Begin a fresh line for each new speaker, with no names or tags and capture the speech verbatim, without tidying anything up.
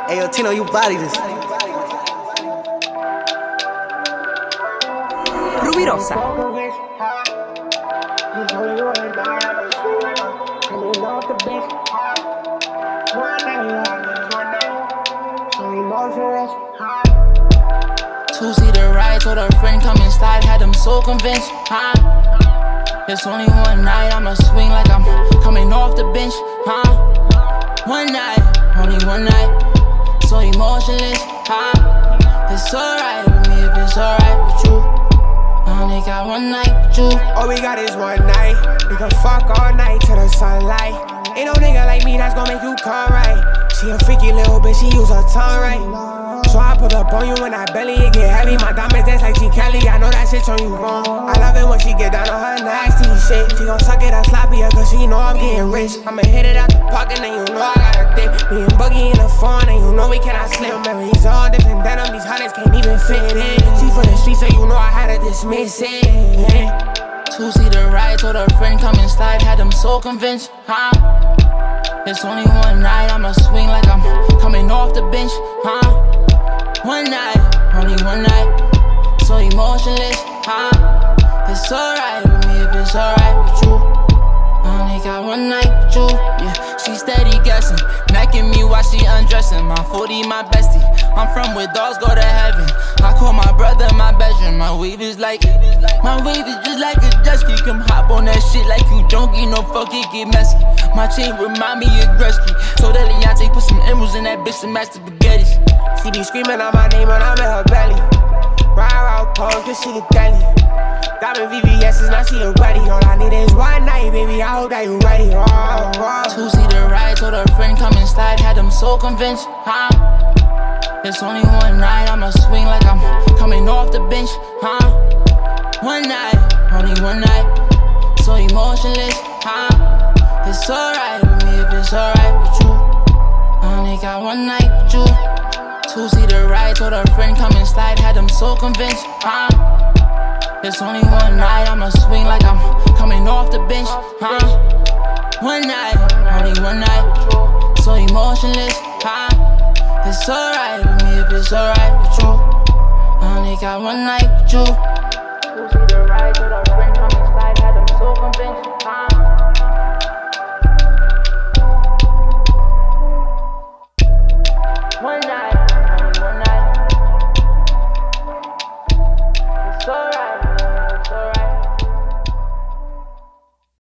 Hey, yo, Tino, you body this.
Rubirosa.
Two-seater ride, told a friend come and slide, had them so convinced, huh? It's only one night, I'ma swing like I'm coming off the bench, huh? One night, only one night, so emotionless, huh? It's alright with me if it's alright with you. I only got one night with you.
All we got is one night. We can fuck all night till the sunlight. Ain't no nigga like me that's gon' make you come right. She a freaky little bitch, she use her tongue right. So I pull up on you when I belly, it get heavy. My diamonds dance like G. Kelly, I know that shit on you wrong. I love it when she get down on her nasty shit. She gon' suck it up sloppier cause she know I'm getting rich. I'ma hit it out the pocket and you know I got a dick. Me and Buggy in the phone and you know we cannot slip. Memories all different denim, these hundreds can't even fit in. She from the street so you know I had to dismiss it.
Two-seater ride, told a friend come and slide, had them so convinced, huh? It's only one night, I'ma swing like I'm coming off the bench, huh? One night, only one night, so emotionless, huh? It's alright with me if it's alright with you. I only got one night with you, yeah. She steady guessing, necking me while she undressing. My forty, my bestie, I'm from where dogs go to heaven. I call my brother my bedroom, my wave is like, my wave is just like a jet ski. Come hop on that shit like you don't get no fuck, it get messy. My chain remind me of Gretzky, so that Leontay put some emeralds in that bitch to match the spaghettis.
She be screaming out my name when I'm in her belly. Ride out pose, cause she a deli. Diamond V V S's, now she a ready. All I need is one night, baby, I hope that you ready. Oh, oh.
Two-seater ride, told her friend come and slide, had them so convinced, huh? It's only one night, I'ma swing like I'm coming off the bench, huh? One night, only one night, so emotionless, huh? It's alright with me if it's alright with you. I only got one night with you. Two-seater ride, told her friend come and slide, had them so convinced, huh? It's only one night, I'ma swing like I'm coming off the bench, huh? One night, only one night, so emotionless, huh? It's alright with me if it's alright with you. I only got one night with you. Two-seater ride, told her friend come and slide, had them so convinced, huh?